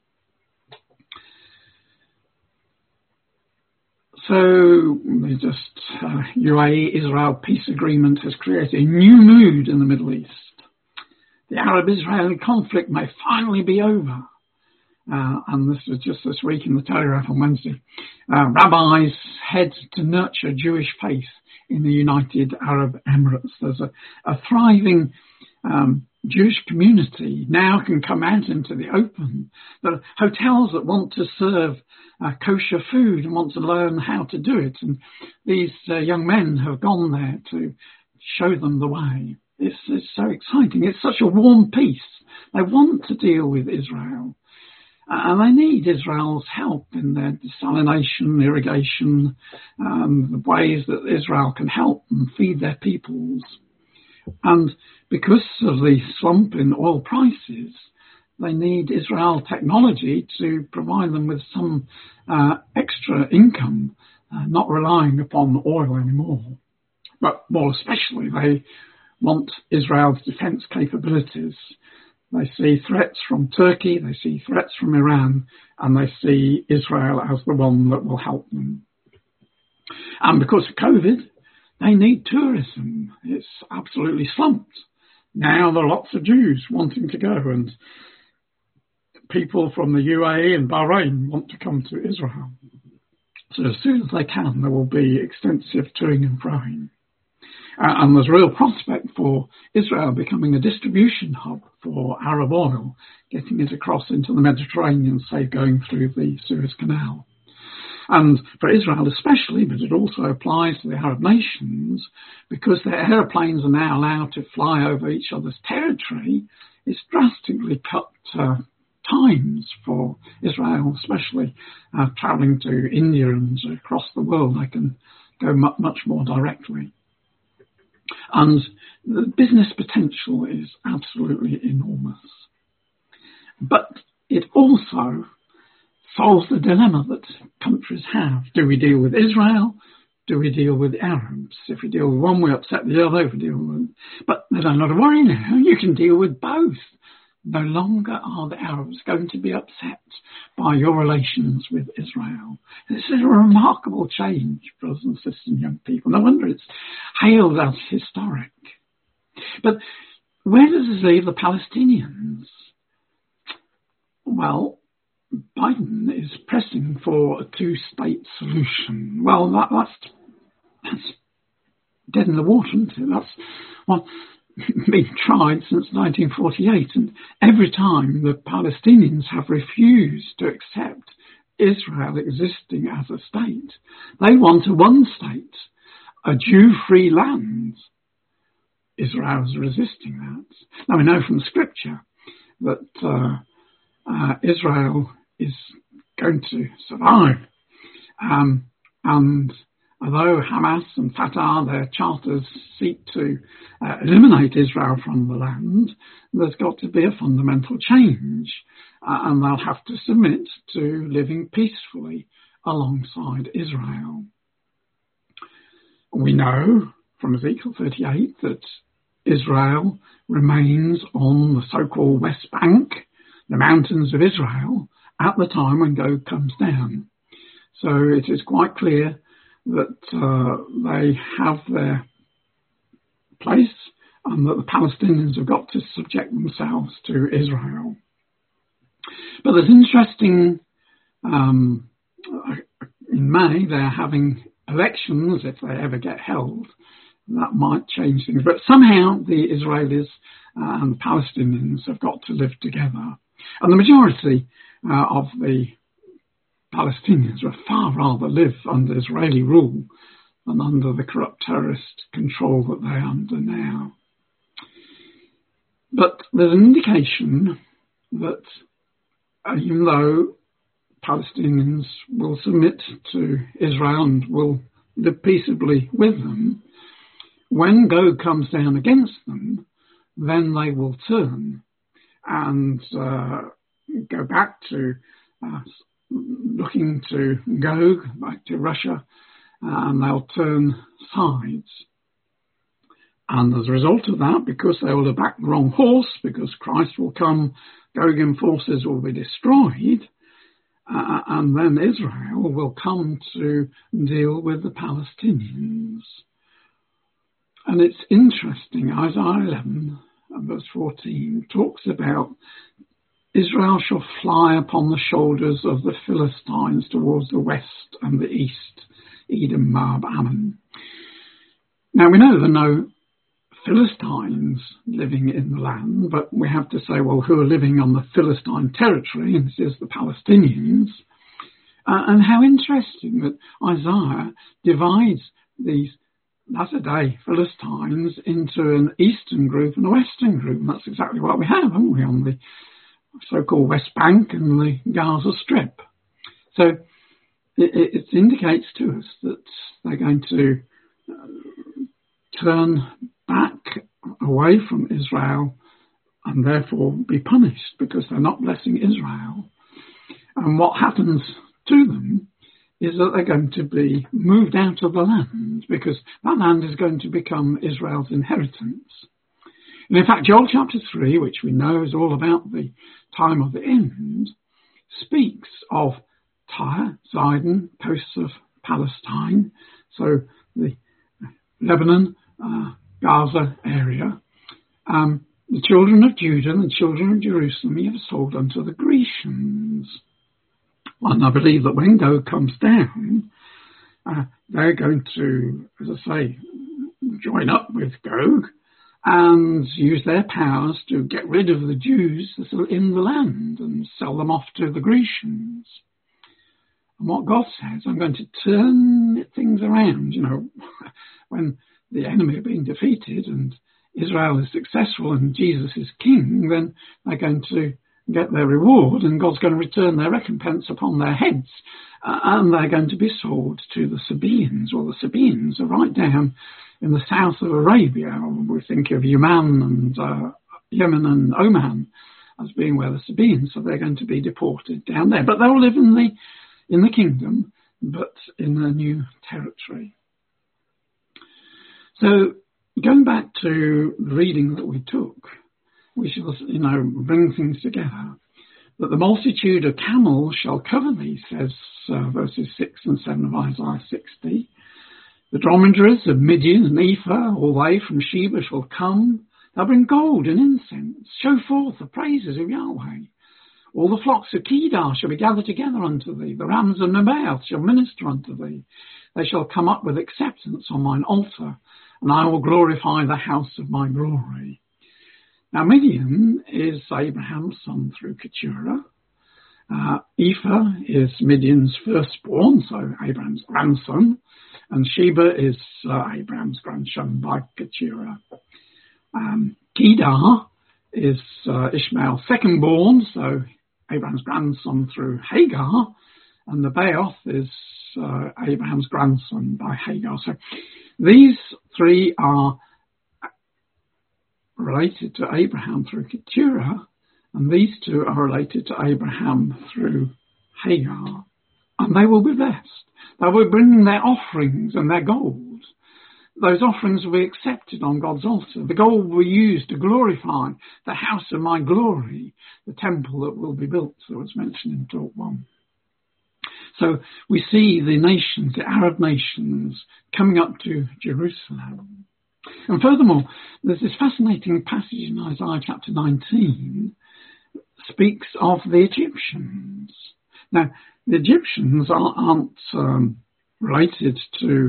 So the UAE-Israel peace agreement has created a new mood in the Middle East. The Arab-Israeli conflict may finally be over. And this was just this week in the Telegraph on Wednesday. Rabbis head to nurture Jewish faith in the United Arab Emirates. There's a thriving Jewish community now can come out into the open. There are hotels that want to serve kosher food and want to learn how to do it. And these young men have gone there to show them the way. It's so exciting. It's such a warm peace. They want to deal with Israel. And they need Israel's help in their desalination, irrigation, the ways that Israel can help and feed their peoples. And because of the slump in oil prices, they need Israel technology to provide them with some extra income, not relying upon oil anymore. But more especially, they want Israel's defence capabilities. They see threats from Turkey, they see threats from Iran, and they see Israel as the one that will help them. And because of COVID, they need tourism. It's absolutely slumped. Now there are lots of Jews wanting to go, and people from the UAE and Bahrain want to come to Israel. So as soon as they can, there will be extensive toing and froing. And there's a real prospect for Israel becoming a distribution hub for Arab oil, getting it across into the Mediterranean, say going through the Suez Canal. And for Israel especially, but it also applies to the Arab nations, because their aeroplanes are now allowed to fly over each other's territory, it's drastically cut times for Israel, especially travelling to India and across the world. They can go much more directly. And the business potential is absolutely enormous. But it also solves the dilemma that countries have. Do we deal with Israel? Do we deal with the Arabs? If we deal with one, we upset the other. If we deal with them. But they don't have to worry now. You can deal with both. No longer are the Arabs going to be upset by your relations with Israel. This is a remarkable change, brothers and sisters and young people. No wonder it's hailed as historic. But where does this leave the Palestinians? Well, Biden is pressing for a two-state solution. Well, that's dead in the water, isn't it? That's been tried since 1948, and every time the Palestinians have refused to accept Israel existing as a state. They want a one state, a Jew-free land. Israel is resisting that. Now we know from Scripture that Israel is going to survive. And although Hamas and Fatah, their charters, seek to eliminate Israel from the land, there's got to be a fundamental change. And they'll have to submit to living peacefully alongside Israel. We know from Ezekiel 38 that Israel remains on the so-called West Bank, the mountains of Israel, at the time when Gog comes down. So it is quite clear that they have their place and that the Palestinians have got to subject themselves to Israel. But there's interesting, in May they're having elections, if they ever get held. That might change things. But somehow the Israelis and the Palestinians have got to live together. And the majority of the Palestinians would far rather live under Israeli rule than under the corrupt terrorist control that they're under now. But there's an indication that even though Palestinians will submit to Israel and will live peaceably with them, when Gog comes down against them, then they will turn and go back to looking to Gog, back to Russia, and they'll turn sides. And as a result of that, because they will have backed the wrong horse, because Christ will come, Gogian forces will be destroyed, and then Israel will come to deal with the Palestinians. And it's interesting, Isaiah 11, verse 14, talks about Israel shall fly upon the shoulders of the Philistines towards the west and the east, Edom, Moab, Ammon. Now we know there are no Philistines living in the land, but we have to say, well, who are living on the Philistine territory? And this is the Palestinians. And how interesting that Isaiah divides these latter-day Philistines into an eastern group and a western group. And that's exactly what we have, haven't we, on the so-called West Bank and the Gaza Strip. So it indicates to us that they're going to turn back away from Israel and therefore be punished because they're not blessing Israel. And what happens to them is that they're going to be moved out of the land because that land is going to become Israel's inheritance. And in fact, Joel chapter 3, which we know is all about the time of the end, speaks of Tyre, Sidon, coasts of Palestine, so the Lebanon, Gaza area, the children of Judah and the children of Jerusalem he have sold unto the Grecians. And I believe that when Gog comes down, they're going to, as I say, join up with Gog and use their powers to get rid of the Jews that are in the land and sell them off to the Grecians. And what God says, I'm going to turn things around. You know, when the enemy are being defeated and Israel is successful and Jesus is king, then they're going to get their reward and God's going to return their recompense upon their heads. And they're going to be sold to the Sabaeans. Well, the Sabaeans are right down in the south of Arabia. We think of Yemen and Oman as being where the Sabaeans, so they're going to be deported down there. But they'll live in the kingdom, but in a new territory. So going back to the reading that we took, we shall, bring things together. That the multitude of camels shall cover thee, says verses 6 and 7 of Isaiah 60. The dromedaries of Midian and Ephah, all they from Sheba shall come. They'll bring gold and incense, show forth the praises of Yahweh. All the flocks of Kedar shall be gathered together unto thee. The rams of Nebaioth shall minister unto thee. They shall come up with acceptance on mine altar, and I will glorify the house of my glory. Now Midian is Abraham's son through Keturah. Ephah is Midian's firstborn, so Abraham's grandson, and Sheba is Abraham's grandson by Keturah. Kedar is Ishmael's secondborn, so Abraham's grandson through Hagar, and Nebaioth is Abraham's grandson by Hagar. So these three are related to Abraham through Keturah, and these two are related to Abraham through Hagar, and they will be blessed. They will bring their offerings and their gold. Those offerings will be accepted on God's altar. The gold will be used to glorify the house of my glory, the temple that will be built, that was mentioned in Talk 1. So we see the nations, the Arab nations, coming up to Jerusalem. And furthermore, there's this fascinating passage in Isaiah chapter 19 speaks of the Egyptians. Now, the Egyptians aren't related to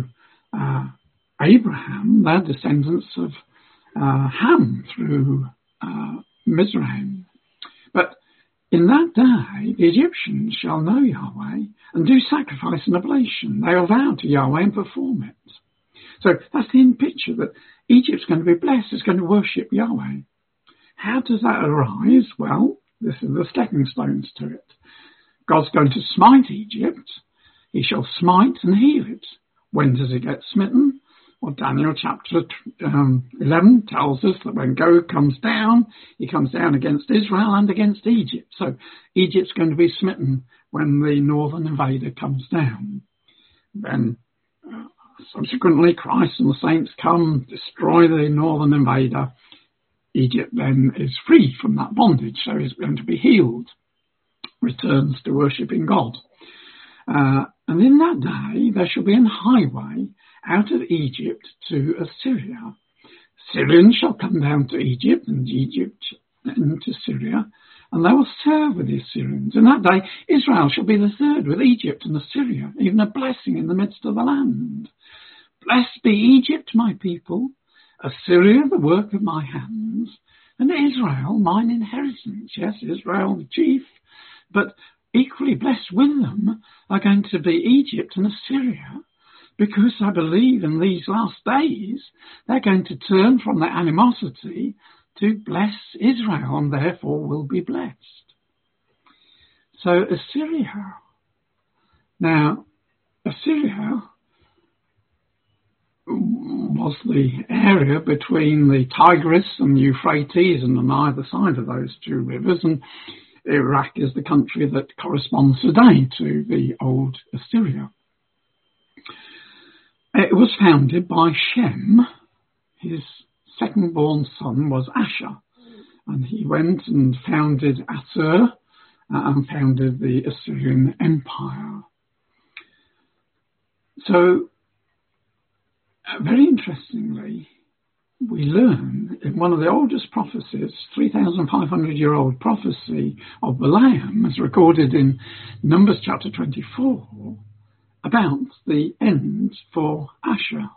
Abraham. They're descendants of Ham through Mizraim. But in that day, the Egyptians shall know Yahweh and do sacrifice and oblation. They will vow to Yahweh and perform it. So that's the end picture, that Egypt's going to be blessed, it's going to worship Yahweh. How does that arise? Well, this is the stepping stones to it. God's going to smite Egypt. He shall smite and heal it. When does it get smitten? Well, Daniel chapter 11 tells us that when Gog comes down, he comes down against Israel and against Egypt. So Egypt's going to be smitten when the northern invader comes down. Then subsequently, Christ and the saints come, destroy the northern invader. Egypt then is free from that bondage, so is going to be healed, returns to worshipping God. And in that day there shall be an highway out of Egypt to Assyria. Syrians shall come down to Egypt, and Egypt into Syria, and they will serve with the Assyrians. In that day Israel shall be the third with Egypt and Assyria, even a blessing in the midst of the land. Blessed be Egypt, my people, Assyria, the work of my hands, and Israel, mine inheritance. Yes, Israel, the chief, but equally blessed with them are going to be Egypt and Assyria, because I believe in these last days they're going to turn from their animosity to bless Israel, and therefore will be blessed. So Assyria. Now, Assyria was the area between the Tigris and the Euphrates, and on either side of those two rivers, and Iraq is the country that corresponds today to the old Assyria. It was founded by Shem. His second-born son was Asher, and he went and founded Assur and founded the Assyrian Empire. So, very interestingly, we learn in one of the oldest prophecies, 3,500-year-old prophecy of Balaam, as recorded in Numbers chapter 24, about the end for Asher.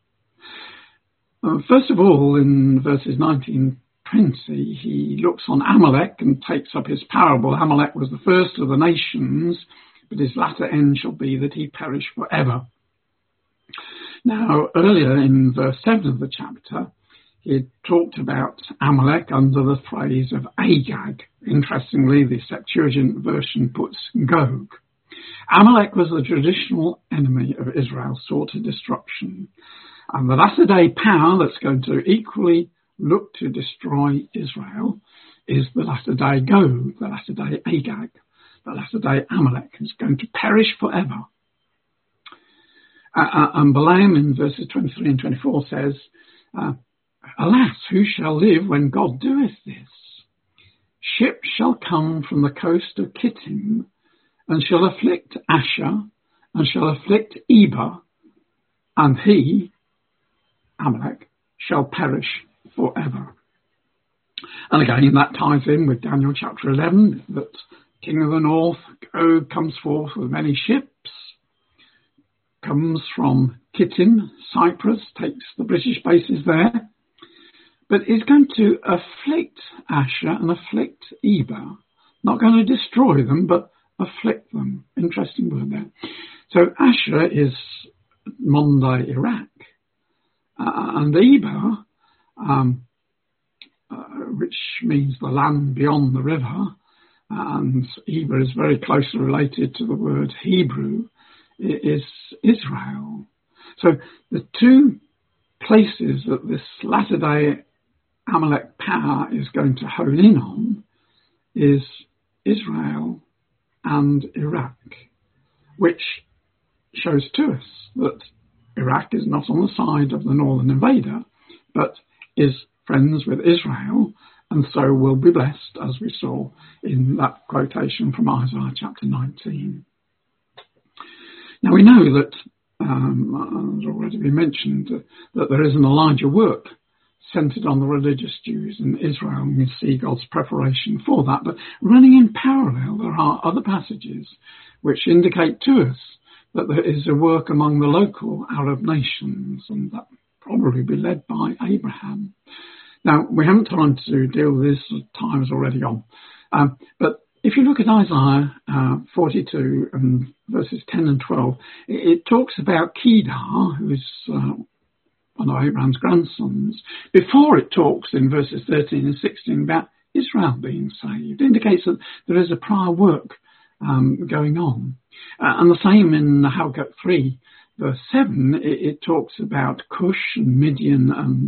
First of all, in verses 19-20, he looks on Amalek and takes up his parable. Amalek was the first of the nations, but his latter end shall be that he perish forever. Now, earlier in verse 7 of the chapter, he had talked about Amalek under the phrase of Agag. Interestingly, the Septuagint version puts Gog. Amalek was the traditional enemy of Israel, sought to destruction. And the latter-day power that's going to equally look to destroy Israel is the latter-day Gog, the latter-day Agag, the latter-day Amalek, is going to perish forever. And Balaam in verses 23 and 24 says, Alas, who shall live when God doeth this? Ships shall come from the coast of Kittim, and shall afflict Asher, and shall afflict Eber, and he, Amalek, shall perish forever. And again, that ties in with Daniel chapter 11, that King of the North, Gog, comes forth with many ships, comes from Kittim, Cyprus, takes the British bases there, but is going to afflict Asher and afflict Eber. Not going to destroy them, but afflict them. Interesting word there. So Asher is modern-day Iraq, and Eber, which means the land beyond the river, and Eber is very closely related to the word Hebrew, is Israel. So the two places that this latter-day Amalek power is going to hone in on is Israel and Iraq, which shows to us that Iraq is not on the side of the northern invader, but is friends with Israel, and so will be blessed, as we saw in that quotation from Isaiah chapter 19. Now we know that, as already been mentioned, that there is an Elijah work centred on the religious Jews in Israel, and we see God's preparation for that. But running in parallel, there are other passages which indicate to us that there is a work among the local Arab nations, and that probably be led by Abraham. Now, we haven't time to deal with this, time is already gone. But if you look at Isaiah 42 and verses 10 and 12, it talks about Kedar, who is one of Abraham's grandsons, before it talks in verses 13 and 16 about Israel being saved. It indicates that there is a prior work going on. And the same in Habakkuk 3, verse 7, it talks about Cush and Midian,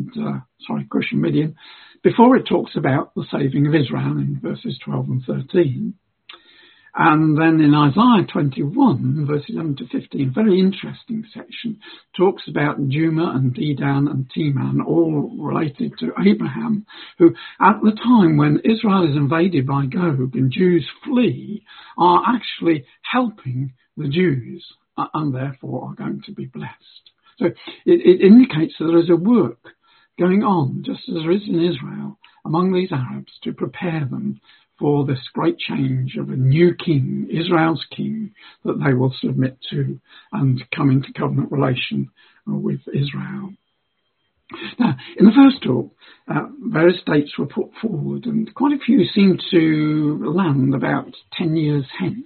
before it talks about the saving of Israel in verses 12 and 13. And then in Isaiah 21, verses 11 to 15, very interesting section, talks about Juma and Dedan and Teman, all related to Abraham, who at the time when Israel is invaded by Gog and Jews flee, are actually helping the Jews and therefore are going to be blessed. So it indicates that there is a work going on, just as there is in Israel, among these Arabs to prepare them for this great change of a new king, Israel's king, that they will submit to and come into covenant relation with Israel. Now, in the first talk, various dates were put forward, and quite a few seem to land about 10 years hence.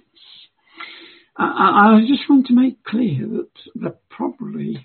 I just want to make clear that there probably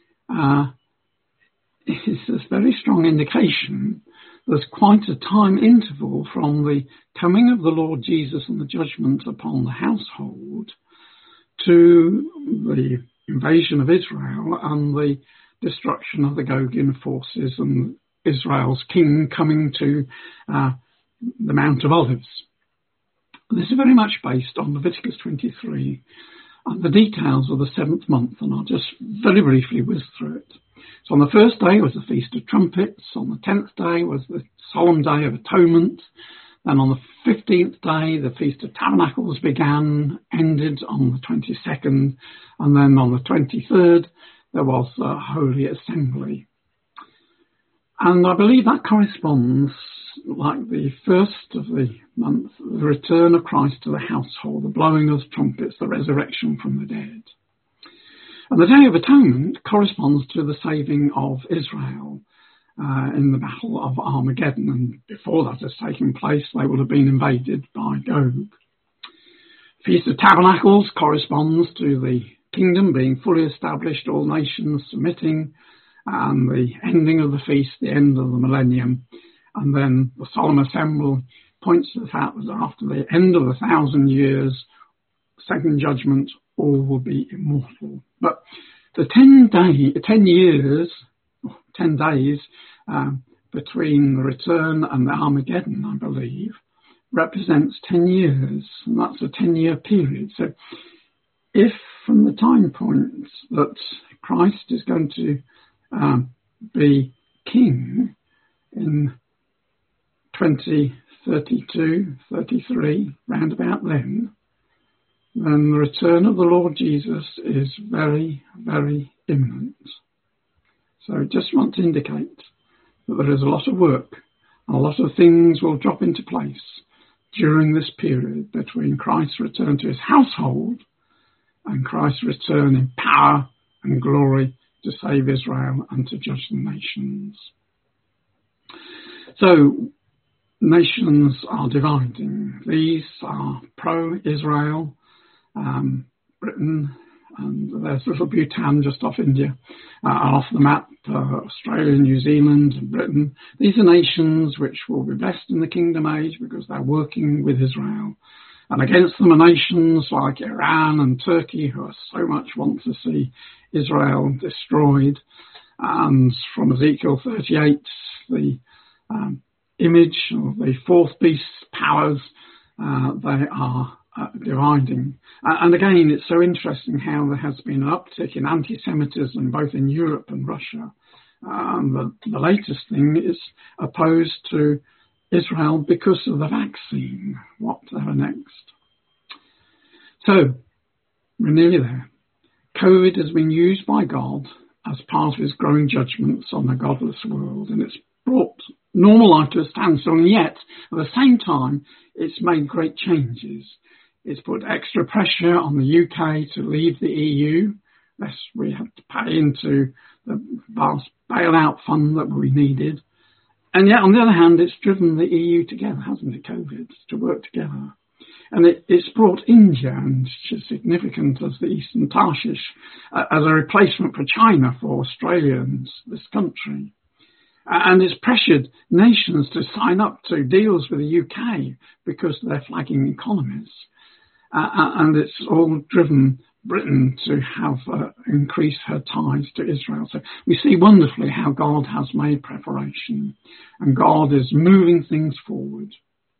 is this very strong indication there's quite a time interval from the coming of the Lord Jesus and the judgment upon the household to the invasion of Israel and the destruction of the Gogian forces and Israel's king coming to the Mount of Olives. This is very much based on Leviticus 23 and the details of the 7th month, and I'll just very briefly whiz through it. So on the first day was the Feast of Trumpets, on the 10th day was the Solemn Day of Atonement, then on the 15th day the Feast of Tabernacles began, ended on the 22nd, and then on the 23rd there was the Holy Assembly. And I believe that corresponds, like the first of the month, the return of Christ to the household, the blowing of trumpets, the resurrection from the dead. And the Day of Atonement corresponds to the saving of Israel in the Battle of Armageddon. And before that has taken place, they will have been invaded by Gog. Feast of Tabernacles corresponds to the kingdom being fully established, all nations submitting, and the ending of the feast, the end of the millennium. And then the solemn assembly points to the fact that after the end of 1,000 years, second judgment, all will be immortal. But the 10 days between the return and the Armageddon, I believe, represents 10 years, and that's a 10-year period. So if from the time point that Christ is going to be king in 2032, 33, round about then the return of the Lord Jesus is very, very imminent. So I just want to indicate that there is a lot of work A lot of things will drop into place during this period between Christ's return to his household and Christ's return in power and glory to save Israel and to judge the nations. So, nations are dividing. These are pro-Israel, Britain, and there's little Bhutan just off India, off the map, Australia, New Zealand, and Britain. These are nations which will be blessed in the kingdom age because they're working with Israel. And against them are nations like Iran and Turkey who are so much want to see Israel destroyed. And from Ezekiel 38, the image of the fourth beast powers, they are dividing. And again, it's so interesting how there has been an uptick in anti-Semitism both in Europe and Russia. The latest thing is opposed to Israel because of the vaccine. Whatever next? So, we're nearly there. COVID has been used by God as part of his growing judgments on the godless world, and it's brought normal life to a standstill, and yet, at the same time, it's made great changes. It's put extra pressure on the UK to leave the EU, lest we have to pay into the vast bailout fund that we needed. And yet, on the other hand, it's driven the EU together, hasn't it, COVID, to work together. And it's brought India, and which is significant as the Eastern Tarshish, as a replacement for China, for Australia and this country. And it's pressured nations to sign up to deals with the UK because they're flagging economies. And it's all driven Britain to have increase her ties to Israel. So we see wonderfully how God has made preparation and God is moving things forward.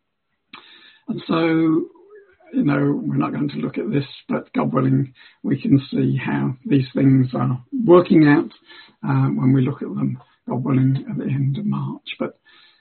And so, we're not going to look at this, but God willing, we can see how these things are working out when we look at them, God willing, at the end of March. But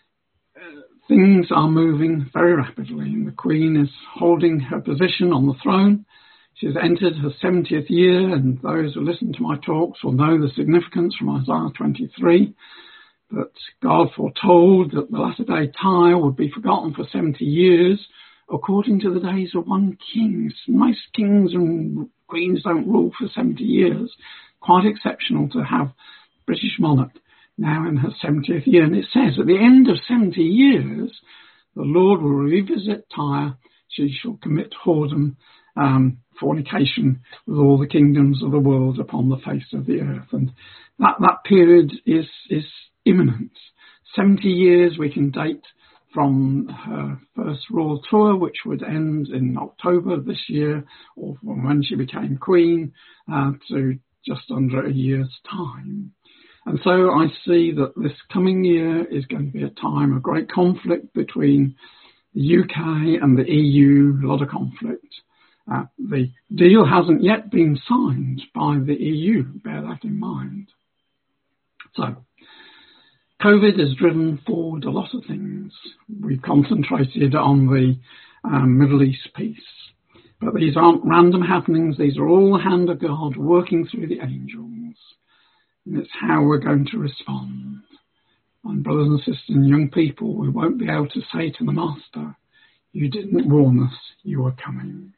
things are moving very rapidly, and the Queen is holding her position on the throne. She's entered her 70th year, and those who listen to my talks will know the significance from Isaiah 23, that God foretold that the latter-day Tyre would be forgotten for 70 years, according to the days of one king. Most kings and queens don't rule for 70 years. Quite exceptional to have British monarch now in her 70th year. And it says, at the end of 70 years, the Lord will revisit Tyre. She shall commit whoredom, fornication with all the kingdoms of the world upon the face of the earth. And that period is imminent. 70 years we can date from her first royal tour, which would end in October of this year, or from when she became queen, to just under a year's time. And so I see that this coming year is going to be a time of great conflict between the UK and the EU, a lot of conflict. The deal hasn't yet been signed by the EU, bear that in mind. So, COVID has driven forward a lot of things. We've concentrated on the Middle East piece. But these aren't random happenings. These are all the hand of God working through the angels. And it's how we're going to respond. And brothers and sisters and young people, we won't be able to say to the Master, you didn't warn us, you were coming.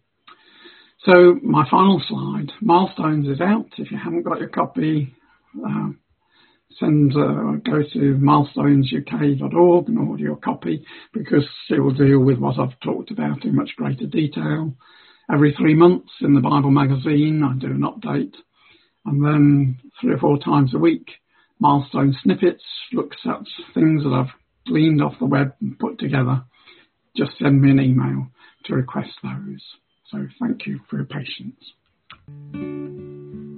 So my final slide, Milestones is out. If you haven't got your copy, go to milestonesuk.org and order your copy, because it will deal with what I've talked about in much greater detail. Every 3 months in the Bible magazine, I do an update. And then 3 or 4 times a week, Milestone Snippets looks at things that I've gleaned off the web and put together. Just send me an email to request those. So thank you for your patience.